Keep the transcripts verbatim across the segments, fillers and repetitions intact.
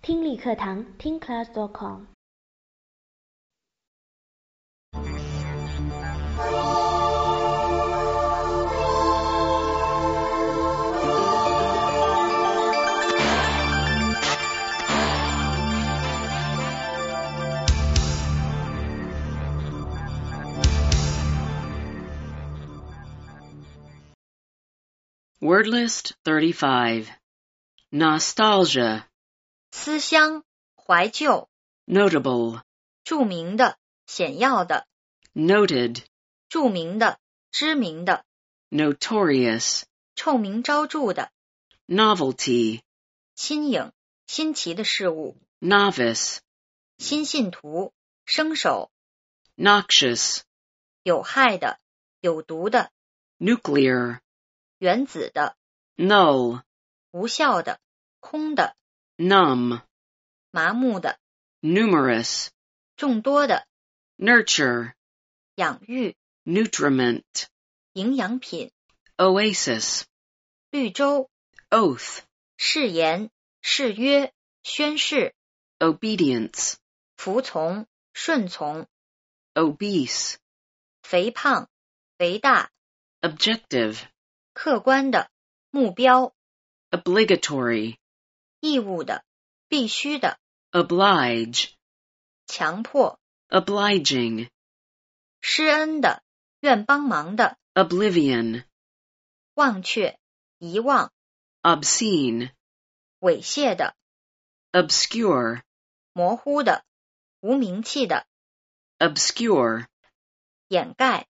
听力课堂听 class dot com。 Word list thirty-five. Nostalgia. 思乡，怀旧。 Notable. 著名的，显要的。 Noted. 著名的，知名的。 Notorious. 臭名昭著的。 Novelty. 新颖，新奇的事物。 Novice. 新信徒，生手。 Noxious. 有害的，有毒的。 Nuclear. 原子的。 Null. 无效的，空的。 Numb. 麻木的。 Numerous. 众多的。 Nurture. 养育。 Nutriment. 营养品。 Oasis. 绿洲。 Oath. 誓言，誓约，宣誓。 Obedience. 服从，顺从。 Obese. 肥胖，肥大。 Objective. 客观的，目标。 Obligatory. 义务的，必须的。 Oblige. 强迫。 Obliging. 施恩的，愿帮忙的。 Oblivion. 忘却，遗忘。 Obscene. 猥亵的。 Obscure. 模糊的，无名气的。 Obscure. 掩盖。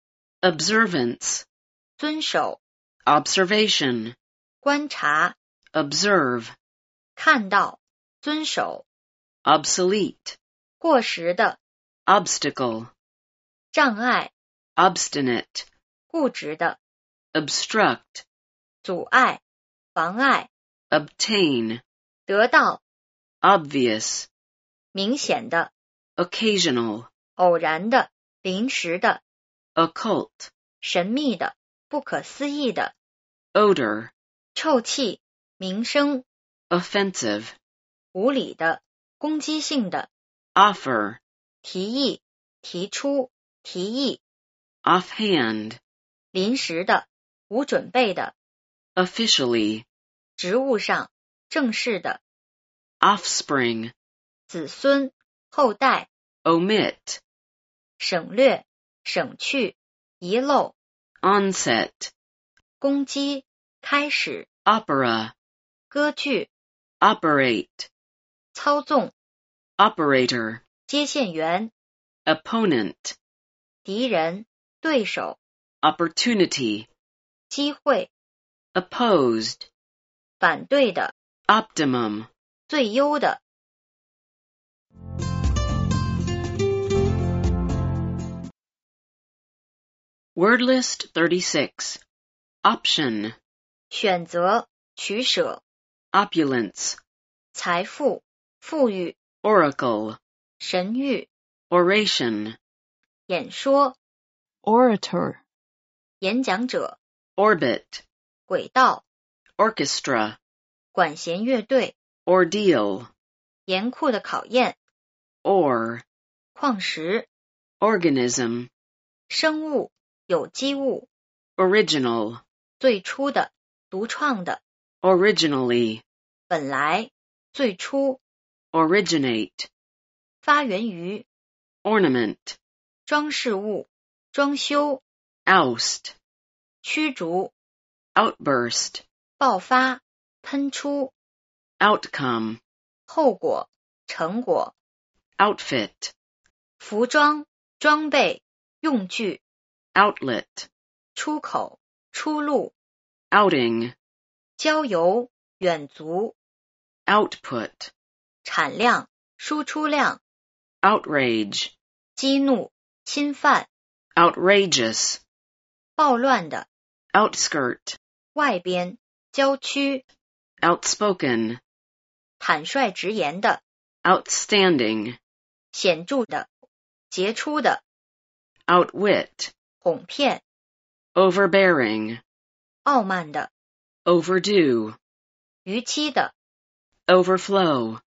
Observance. 遵守。 Observation. 观察。 Observe. 看到，遵守。 Obsolete. 过时的。 Obstacle. 障碍。 Obstinate. 固执的。 Obstruct. 阻碍，妨碍。 Obtain. 得到。 Obvious. 明显的。 Occasional. 偶然的，临时的。 Occult. 神秘的，不可思议的。 Odor. 臭气，名声。 Offensive. 无理的，攻击性的。 Offer. 提议，提出，提议。 Offhand. 临时的，无准备的。 Officially. 职务上，正式的。 Offspring. 子孙，后代。 Omit. 省略，省去，遗漏。 Onset. 攻击，开始。 Opera. 歌剧。 Operate. 操纵。 Operator. 接线员。 Opponent. 敌人，对手。 Opportunity. 机会。 Opposed. 反对的。 Optimum. 最优的。 Word list thirty-six. Option. 选择，取舍。 Opulence. 财富，富裕。 Oracle. 神谕。 Oration. 演说。 Orator. 演讲者。 Orbit. 轨道。 Orchestra. 管弦乐队。 Ordeal. 严酷的考验。 Ore. 矿石。 Organism. 生物，有机物。 Original. 最初的，独创的。 Originally. 本来，最初。 Originate. 发源于。 Ornament. 装饰物，装修。 Oust. 驱逐。 Outburst. 爆发，喷出。 Outcome. 后果，成果。 Outfit. 服装，装备，用具。 Outlet. 出口，出路。 Outing. 郊游，远足。 Output. 产量，输出量。 Outrage. 激怒，侵犯。 Outrageous. 暴乱的。 Outskirt. 外边，郊区。 Outspoken. 坦率直言的。 Outstanding. 显著的，杰出的。 Outwit. 哄骗。 Overbearing. 傲慢的。 Overdue. 逾期的。 Overflow.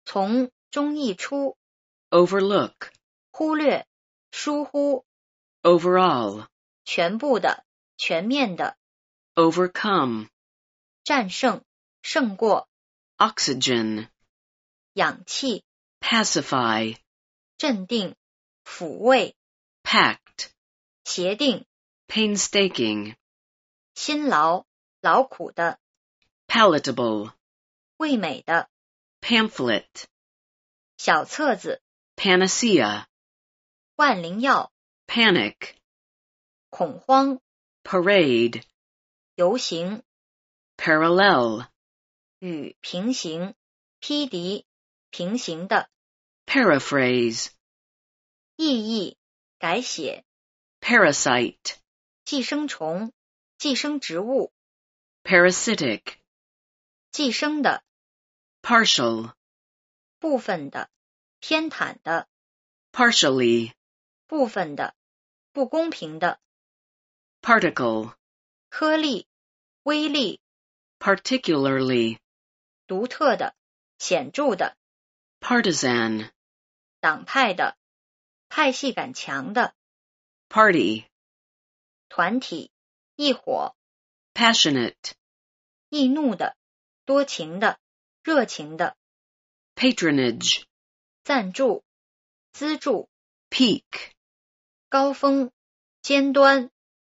从中溢出， overlook, 忽略，疏忽， overall, 全部的，全面的， overcome, 战胜，胜过， oxygen, 氧气， pacify, 镇定，抚慰， pact, 协定， painstaking, 辛劳，劳苦的， palatable, 味美的， pamphlet, 小册子， panacea, 万灵药， panic, 恐慌， parade, 游行， parallel, 与平行，匹敌，平行的， paraphrase, 意义，改写， parasite, 寄生虫，寄生植物， parasitic, 寄生的， partial, 部分的，偏袒的， partially, 部分的，不公平的， particle, 颗粒，微粒， particularly, 独特的，显著的， partisan, 党派的，派系感强的， party, 团体，一伙， passionate, 易怒的，多情的，热情的， patronage, 赞助，资助， peak, 高峰，尖端。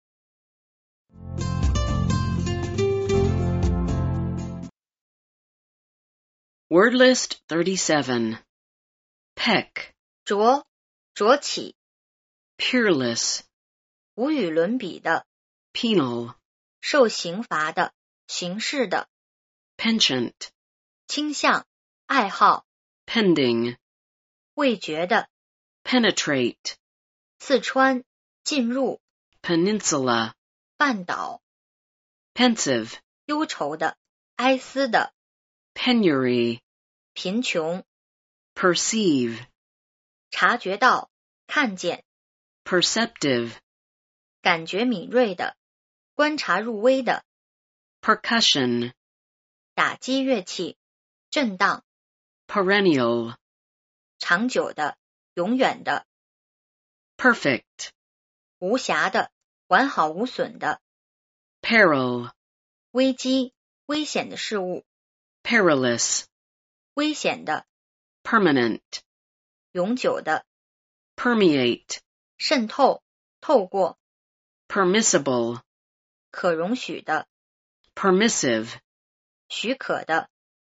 Word list thirty-seven. Peck, 浊，浊起， peerless, 无与伦比的， penal, 受刑罚的，刑事的， penchant, 倾向，爱好， pending, 味觉的， penetrate, 刺穿，进入， peninsula, 半岛， pensive, 忧愁的，哀思的， penury, 贫穷， perceive, 察觉到，看见， perceptive, 感觉敏锐的，观察入微的， percussion, 打击乐器，震荡， perennial, 长久的，永远的， perfect, 无瑕的，完好无损的， peril, 危机，危险的事物， perilous, 危险的， permanent, 永久的， permeate, 渗透，透过， permissible, 可容许的， permissive, 许可的，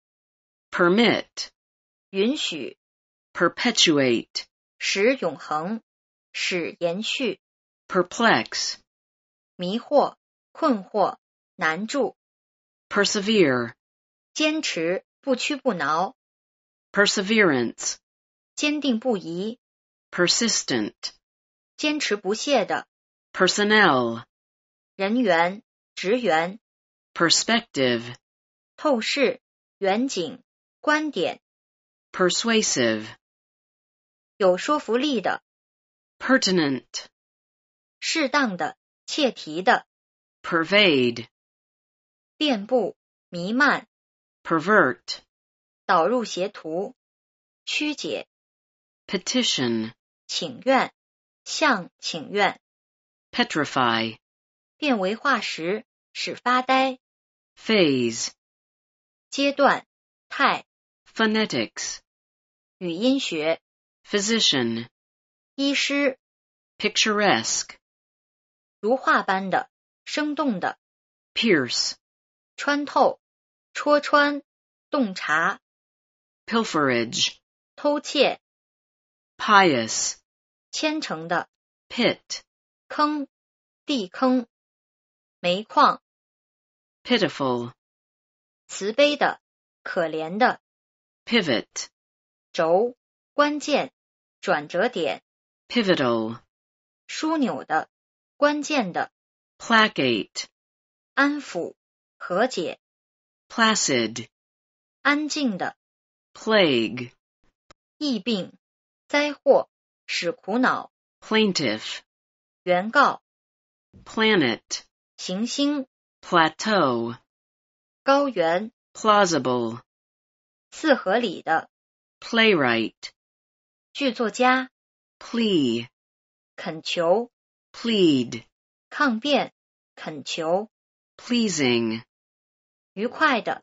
permit, 允许， perpetuate, 使永恒，使延续， perplex, 迷惑，困惑，难住， persevere, 坚持，不屈不挠， perseverance, 坚定不移， persistent, 坚持不懈的， personnel, 人员，职员， perspective, 透视，远景，观点， persuasive, 有说服力的， pertinent, 适当的，切题的， pervade, 遍布，弥漫， pervert, 导入邪途，曲解， petition, 请愿，向请愿， petrify, 变为化石，使发呆， phase, 阶段，态， phonetics, 语音学， physician, 医师， picturesque, 如画般的，生动的， pierce, 穿透，戳穿，洞察， pilferage, 偷窃， pious, 虔诚的， pit, 坑，地坑，煤矿， pitiful, 慈悲的，可怜的， pivot, 轴，关键，转折点， pivotal, 枢纽的，关键的， placate, 安抚，和解， placid, 安静的， plague, 疫病，灾祸，使苦恼， plaintiff, 原告， planet, 行星， plateau, 高原， plausible, 似合理的， playwright, 剧作家， plea, 恳求， plead, 抗辩，恳求， pleasing. 愉快的。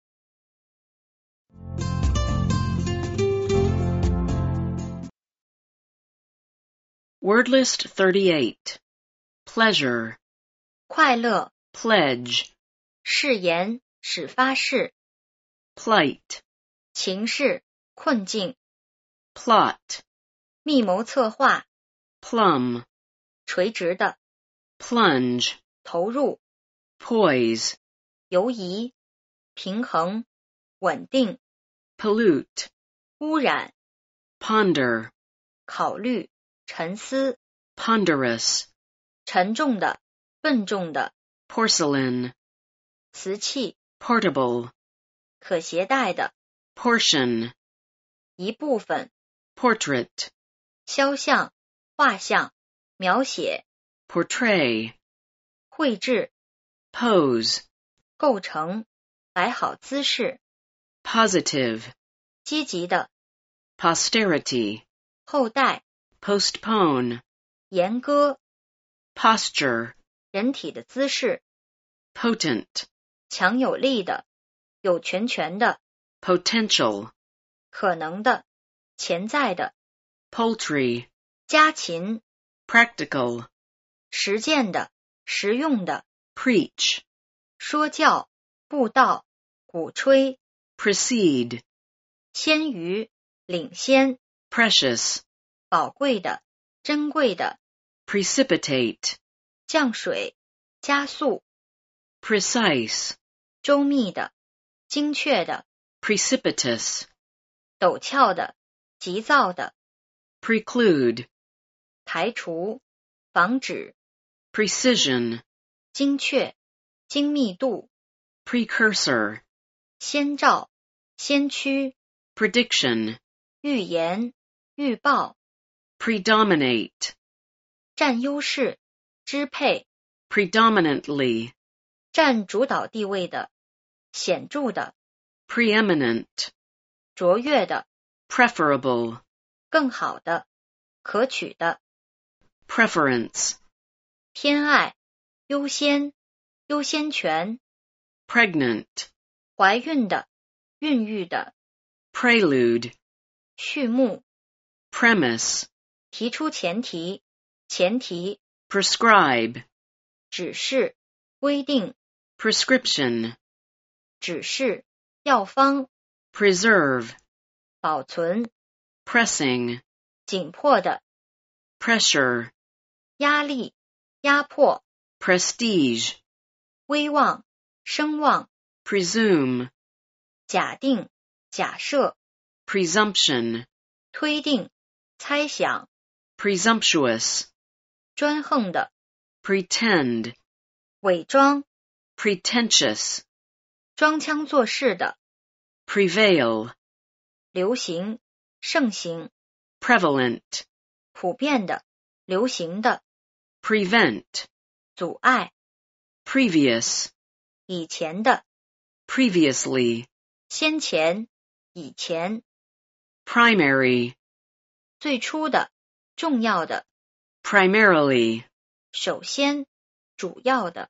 Word list thirty-eight. Pleasure, 快乐， pledge, 誓言，使发誓， plight, 情势，困境， plot, 密谋策划， plumb, 垂直的， plunge, 投入， poise, 游移，平衡，稳定， pollute, 污染， ponder, 考虑，沉思， ponderous, 沉重的，笨重的， porcelain, 瓷器， portable, 可携带的， portion, 一部分， portrait, 肖像，画像，描写， portray, 绘制， pose, 构成，摆好姿势， positive, 积极的， posterity, 后代， postpone, 严歌， posture, 人体的姿势， potent, 强有力的，有全权的， potential, 可能的，潜在的， poultry, 家禽， practical, 实践的，实用的， preach, 说教，布道，鼓吹， precede, 先于，领先， precious, 宝贵的，珍贵的， precipitate, 降水，加速， precise, 周密的，精确的， precipitous, 陡峭的，急躁的， preclude, 排除，防止， precision, 精确，精密度， precursor, 先兆，先驱， prediction, 预言，预报， predominate, 占优势，支配， predominantly, 占主导地位的，显著的， preeminent, 卓越的， preferable, 更好的，可取的， preference, 偏爱，优先，优先权， pregnant, 怀孕的，孕育的， prelude, 序幕， premise, 提出前提，前提， prescribe, 指示，规定， prescription, 指示，药方， preserve, 保存， pressing, 紧迫的， pressure, 压力，压迫， prestige, 威望，声望， presume, 假定，假设， presumption, 推定，猜想， presumptuous, 专横的， pretend, 伪装， pretentious, 装腔作势的， prevail, 流行，盛行， prevalent, 普遍的，流行的， prevent, 阻碍， previous, 以前的， previously, 先前，以前， primary, 最初的，重要的， primarily. 首先，主要的。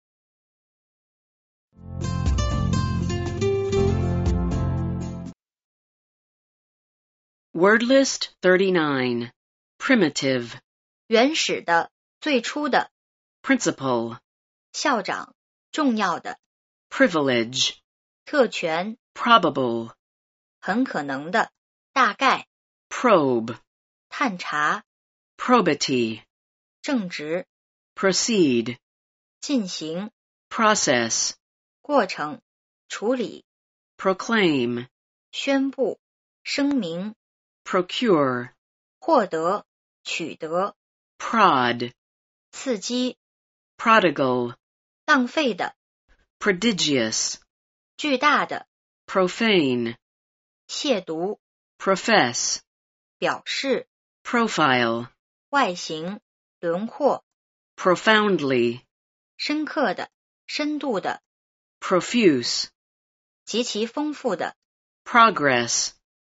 Word list thirty-nine. Primitive, 原始的，最初的， principal, 校长，重要的， privilege, 特权， probable, 很可能的，大概， probe, 探查， probity, 正直， proceed, 进行， process, 过程，处理， proclaim, 宣布，声明， procure, 获得，取得， prod, 刺激， prodigal, 浪费的， prodigious, 巨大的， profane, 亵渎， profess, 表示， profile, 外形，轮廓， profoundly, 深刻的，深度的， profuse, 极其丰富的， progress,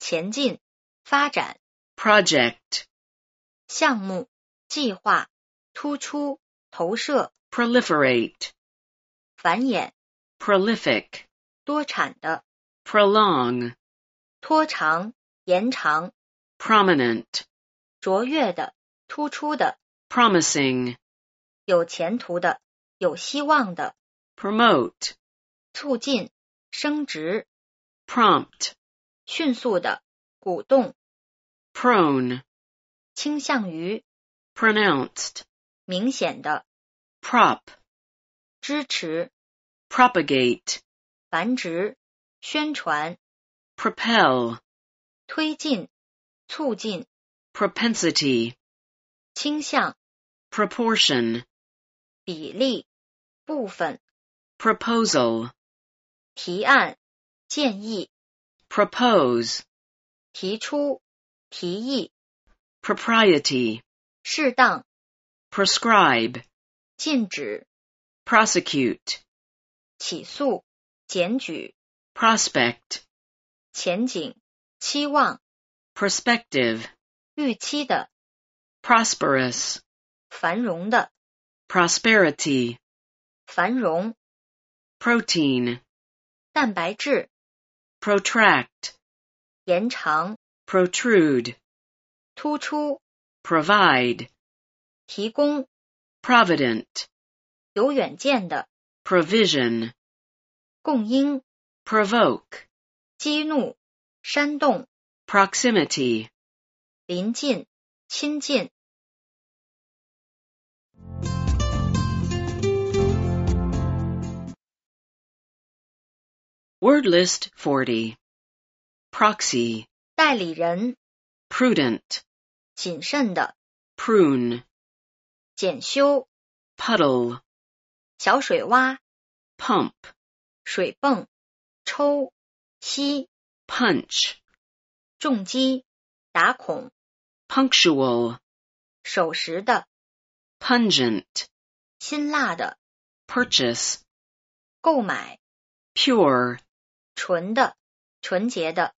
前进，发展， project, 项目，计划，突出，投射， proliferate, 繁衍， prolific, 多产的， prolong, 拖长，延长， prominent, 卓越的，突出的， promising, 有前途的，有希望的， promote, 促进，升职， prompt, 迅速的，鼓动， prone, 倾向于， pronounced, 明显的， prop, 支持， propagate, 繁殖，宣传， propel, 推进，促进， propensity, 倾向， proportion, 比例，部分， proposal, 提案，建议， propose, 提出，提议， propriety, 适当， prescribe, 禁止， prosecute, 起诉，检举， prospect, 前景，期望， prospective, 预期的， prosperous, 繁荣的， prosperity, 繁荣， protein, 蛋白质， protract, 延长， protrude, 突出， provide, 提供， provident, 有远见的， provision, 供应， provoke, 激怒，煽动， proximity. 临近，亲近。 Word list forty. Proxy, 代理人， prudent, 谨慎的， prune, 检修， puddle, 小水洼， pump, 水泵，抽，吸， punch, 重击，打孔， punctual, 守时的， pungent, 辛辣的， purchase, 购买， pure, 纯的，纯洁的，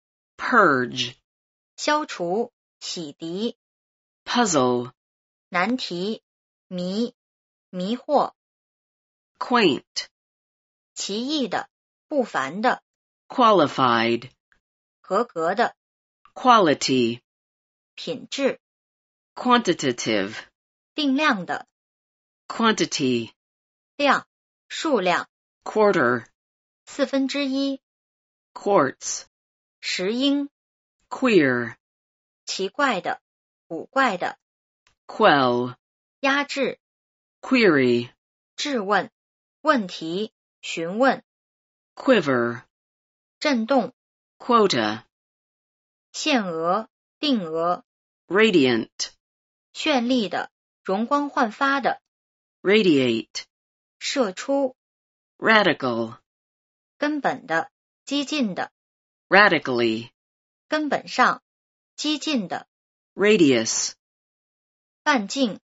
purge, 消除，洗涤， puzzle, 难题，迷，迷惑， quaint, 奇异的，不凡的， qualified, 合格的， quality, 品质， quantitative, 定量的， quantity, 量，数量， quarter, 四分之一， quartz, 石英， queer, 奇怪的，古怪的， quell, 压制， query, 质问，问题，询问， quiver, 震动， quota, 限额，定额， radiant, 绚丽的，容光焕发的， radiate, 射出， radical, 根本的，激进的， radically, 根本上，激进的， radius, 半径，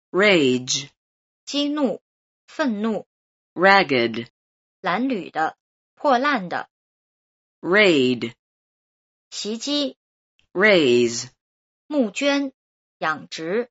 rage, 激怒，愤怒， ragged, 褴褛的，破烂的， raid, 袭击， raise, 募捐，养殖，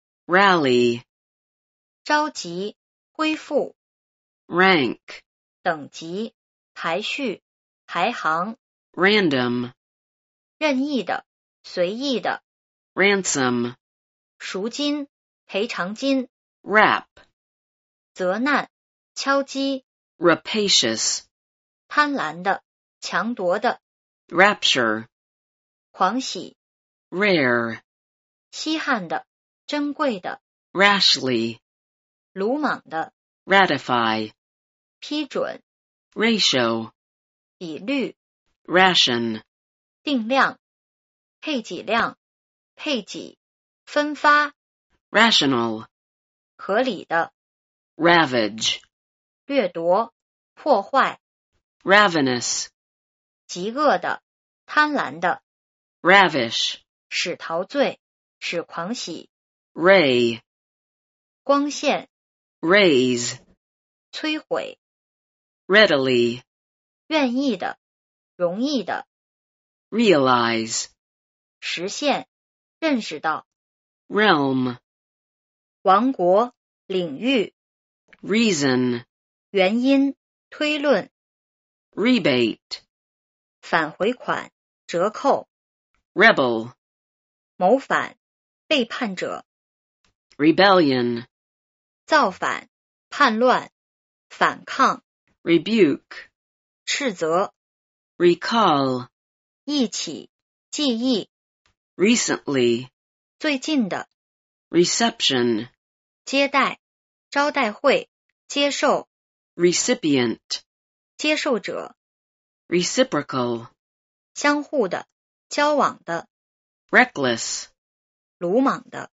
rally, 召集，恢复， rank, 等级，排序，排行， random, 任意的，随意的， ransom, 赎金，赔偿金， rap, 责难，敲击， rapacious, 贪婪的，强夺的， rapture, 狂喜， rare, 稀罕的，珍贵的， rashly, 鲁莽的， ratify, 批准， ratio, 比率， ration, 定量，配给量，配给，分发， rational, 合理的， ravage, 掠夺，破坏， ravenous, 极恶的，贪婪的， ravish, 使陶醉，使狂喜， ray, 光线， raise, 摧毁， readily, 愿意的，容易的， realize, 实现，认识到。 realm, 王国，领域， reason, 原因，推论， rebate, 返回款，折扣， rebel, 谋反，背叛者， rebellion, 造反，叛乱，反抗， rebuke, 斥责， recall, 忆起，记忆， recently, 最近的， reception, 接待，招待会，接受， recipient, 接受者， reciprocal, 相互的，交往的， reckless. 鲁莽的。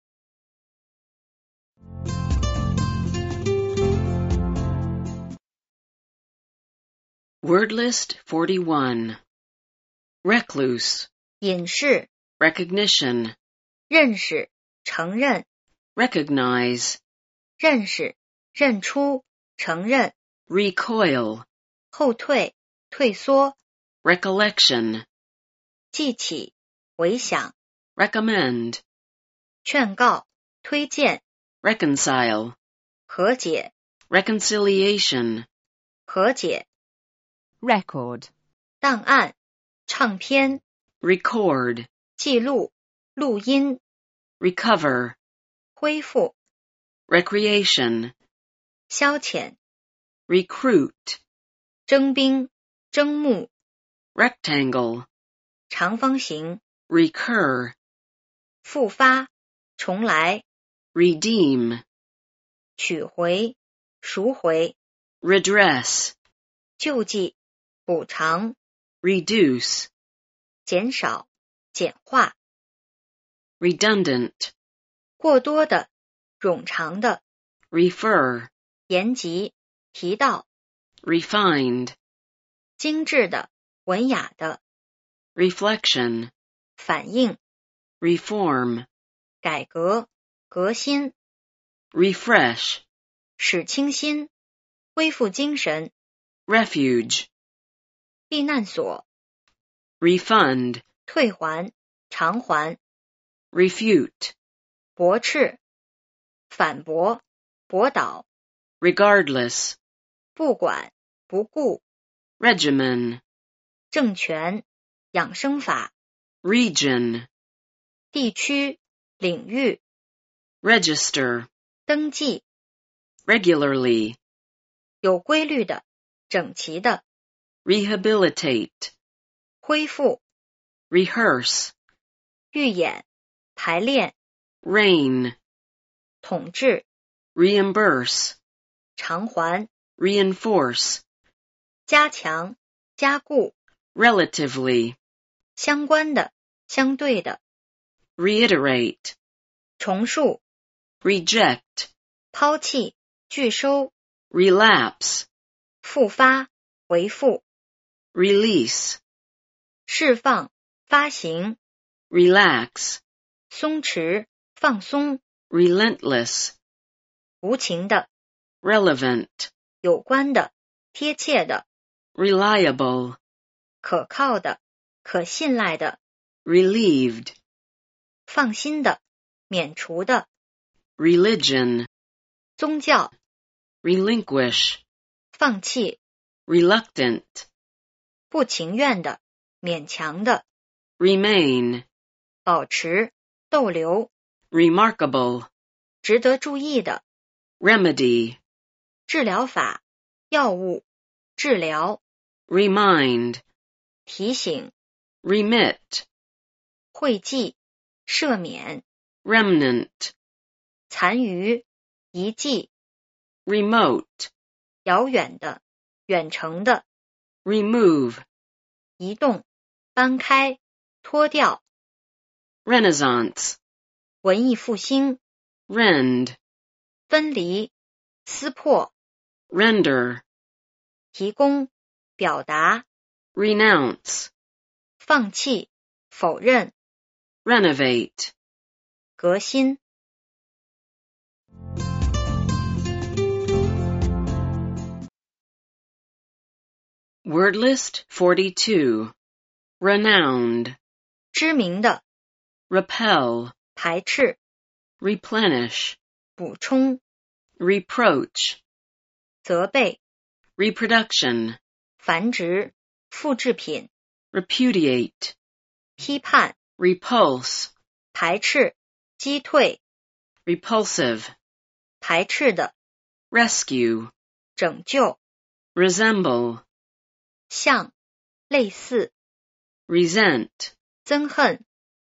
Word list forty-one. Recluse, 隐士， recognition, 认识，承认， recognize, 认识，认出，承认， recoil, 后退，退缩， recollection, 记起，回想， recommend, 劝告，推荐， reconcile, 和解， reconciliation, 和解， record, 档案，唱片， record, 记录，录音， recover, 恢复， recreation, 消遣， recruit, 征兵，征募， rectangle, 长方形， recur, 复发，重来， redeem, 取回，赎回， redress, 救济，补偿， reduce, 减少，简化， redundant, 过多的，冗长的， refer, 言及，提到， refined, 精致的，文雅的， reflection, 反应， reform, 改革，革新， refresh, 使清新，恢复精神， refuge, 避难所， refund, 退还，偿还， refute, 驳斥，反驳，驳倒， regardless, 不管，不顾， regimen, 政权，养生法， region, 地区，领域， register, 登记， regularly, 有规律的，整齐的， rehabilitate, 恢复， rehearse, 预演，排练， reign, 统治， reimburse, 偿还， reinforce, 加强，加固， relatively, 相关的，相对的， reiterate, 重述， reject, 抛弃，拒收， relapse, 复发，回复， release, 释放，发行， relax, 松弛，放松， relentless, 无情的， relevant, 有关的，贴切的， reliable, 可靠的，可信赖的， relieved, 放心的，免除的， religion, 宗教， relinquish, 放弃， reluctant, 不情愿的，勉强的， remain, 保持，逗留， remarkable, 值得注意的， remedy, 治疗法，药物，治疗， remind, 提醒， remit, 会记，赦免， remnant, 残余，遗迹， remote, 遥远的，远程的， remove, 移动，搬开，脱掉， renaissance, 文艺复兴， rend, 分离，撕破， render, 提供，表达， renounce, 放弃，否认， renovate. 革新。 Word list forty-two. renowned, 知名的， repel, 排斥， replenish, 补充， reproach, 责备， reproduction, 繁殖，复制品， repudiate, 批判， repulse, 排斥，击退， repulsive, 排斥的， rescue, 拯救， resemble, 像，类似， resent, 憎恨，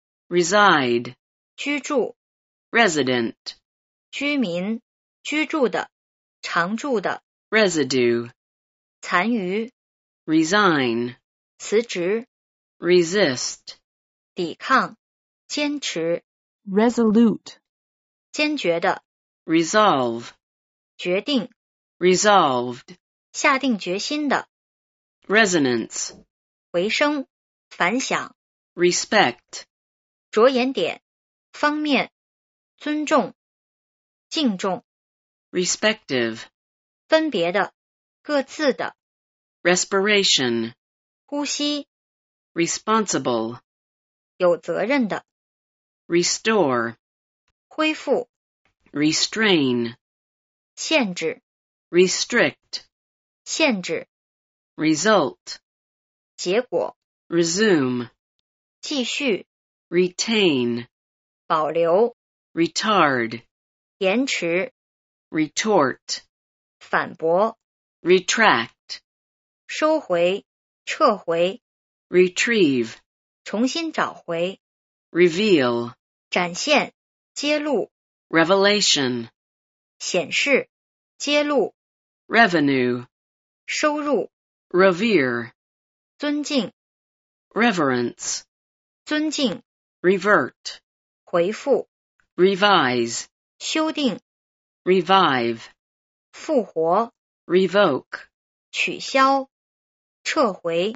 reside, 居住， resident, 居民，居住的，常住的， residue, 残余， resign, 辞职， resist, 抵抗，坚持， resolute, 坚决的， resolve, 决定， resolved, 下定决心的， resonance, 回声，反响， respect, 着眼点，方面，尊重，敬重， respective, 分别的，各自的， respiration, 呼吸， responsible, 有责任的， restore, 恢复， restrain, 限制， restrict, 限制， result, 结果， resume, 继续， retain, 保留， retard, 延迟， retort, 反驳， retract, 收回，撤回， retrieve, 重新找回， reveal, 展现，揭露， revelation, 显示，揭露， revenue, 收入， revere, 尊敬， reverence, 尊敬， revert, 回复， revise, 修订， revive, 复活， revoke, 取消，撤回，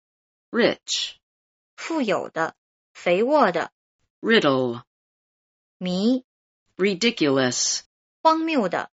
rich, 富有的，肥沃的， riddle, 迷， ridiculous, 荒谬的，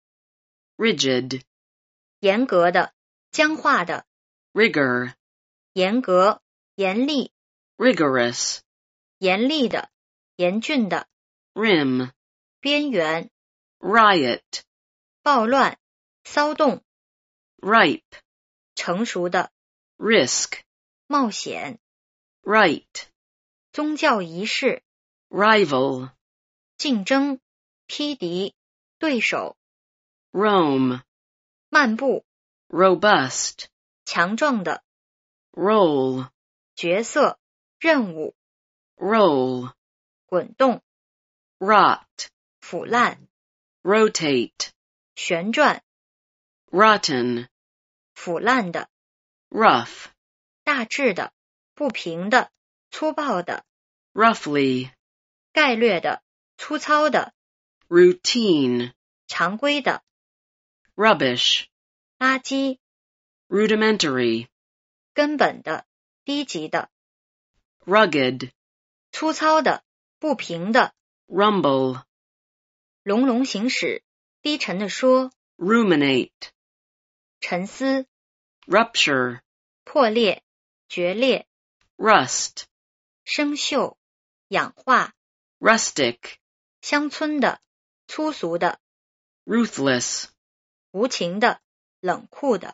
rigid, 严格的，僵化的， rigor, 严格，严厉， rigorous, 严厉的，严峻的， rim, 边缘， riot, 暴乱，骚动， ripe, 成熟的， risk, 冒险， right, 宗教仪式， rival, 竞争，匹敌，对手， roam, 漫步， robust, 强壮的， roll, 角色，任务， roll, 滚动， rot, 腐烂， rotate, 旋转， rotten, 腐烂的， rough, 大致的，不平的，粗暴的， roughly, 概略的，粗糙的， routine, 常规的， rubbish, 垃圾， rudimentary, 根本的，低级的， rugged, 粗糙的，不平的， rumble, 隆隆行驶，低沉的说， ruminate, 沉思， rupture, 破裂，决裂， rust, 生锈，氧化， rustic, 乡村的，粗俗的， ruthless. 无情的，冷酷的。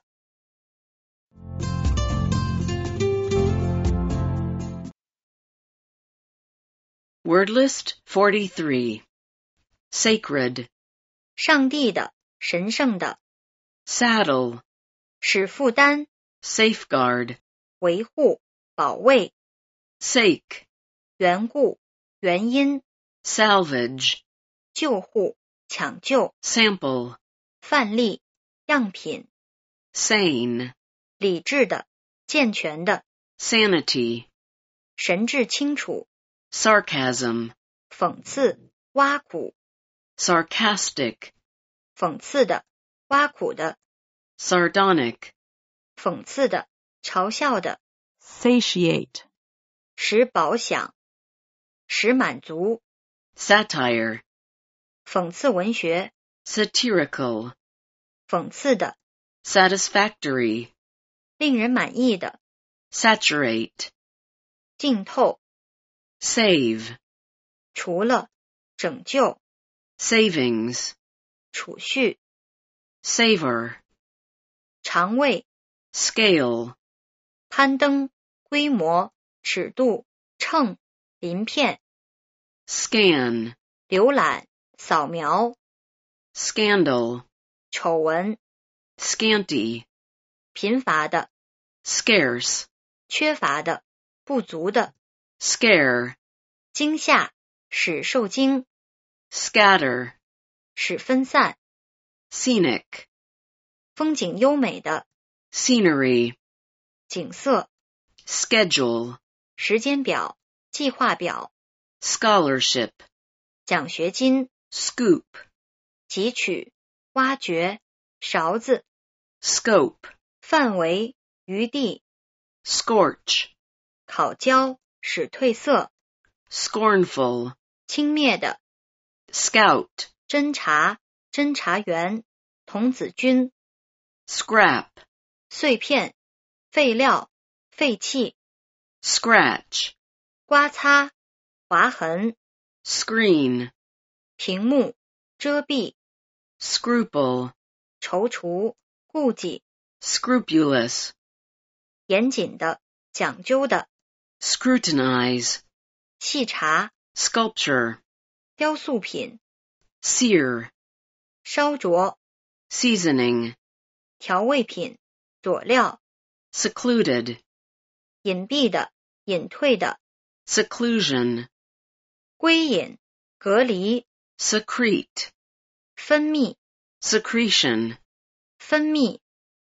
Word list forty-three. Sacred, 上帝的，神圣的， saddle, 使负担， safeguard, 维护，保卫， sake, 缘故，原因， salvage, 救护，抢救， sample, 范例，样品， sane, 理智的，健全的， sanity, 神志清楚， sarcasm, 讽刺，挖苦， sarcastic, 讽刺的，挖苦的， sardonic, 讽刺的，嘲笑的， satiate, 使饱享，使满足， satire, 讽刺文学， satirical, 讽刺的， satisfactory, 令人满意的， saturate, 浸透， save, 除了，拯救， savings, 储蓄， savor, 肠胃， scale, 攀登，规模，尺度，秤，鳞片， scan, 浏览，扫描， scandal, 丑闻， scanty, 贫乏的， scarce, 缺乏的，不足的， scare, 惊吓，使受惊， scatter, 使分散， scenic, 风景优美的， scenery, 景色， schedule, 时间表，计划表， scholarship, 奖学金， scoop, 汲取，挖掘，勺子， scope, 范围，余地， scorch, 烤焦，使褪色， scornful, 轻蔑的， scout, 侦查，侦查员，童子军， scrap, 碎片，废料，废弃， scratch, 刮擦，划痕， screen, 屏幕，遮蔽， scruple, 踌躇，顾忌， scrupulous, 严谨的，讲究的， scrutinize, 细查， sculpture, 雕塑品， sear, 烧灼， seasoning, 调味品，佐料， secluded, 隐蔽的，隐退的， seclusion, 归隐，隔离， secrete, 分泌， secretion, 分泌，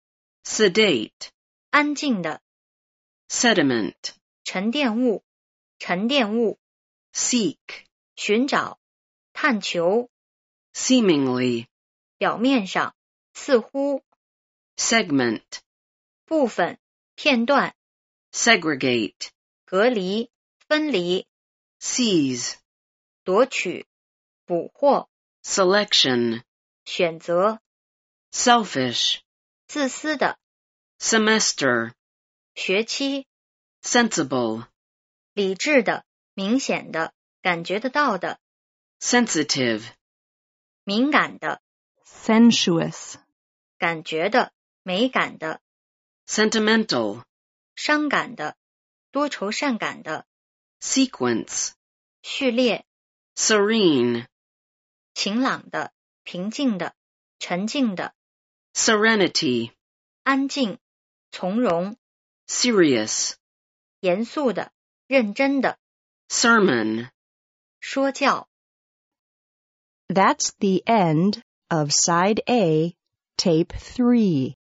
sedate, 安静的， sediment, 沉淀物，沉淀物， seek, 寻找，探求， seemingly, 表面上，似乎， segment, 部分，片段， segregate, 隔离，分离， seize, 夺取，捕获， selection, 选择， selfish, 自私的， semester, 学期， sensible, 理智的，明显的，感觉得到的， sensitive, 敏感的， sensuous, 感觉的，美感的， sentimental, 伤感的，多愁善感的， sequence, 序列， serene, 晴朗的，平静的，沉静的， serenity, 安静，从容， serious, 严肃的，认真的， sermon. 说教。 That's the end of Side A, Tape three.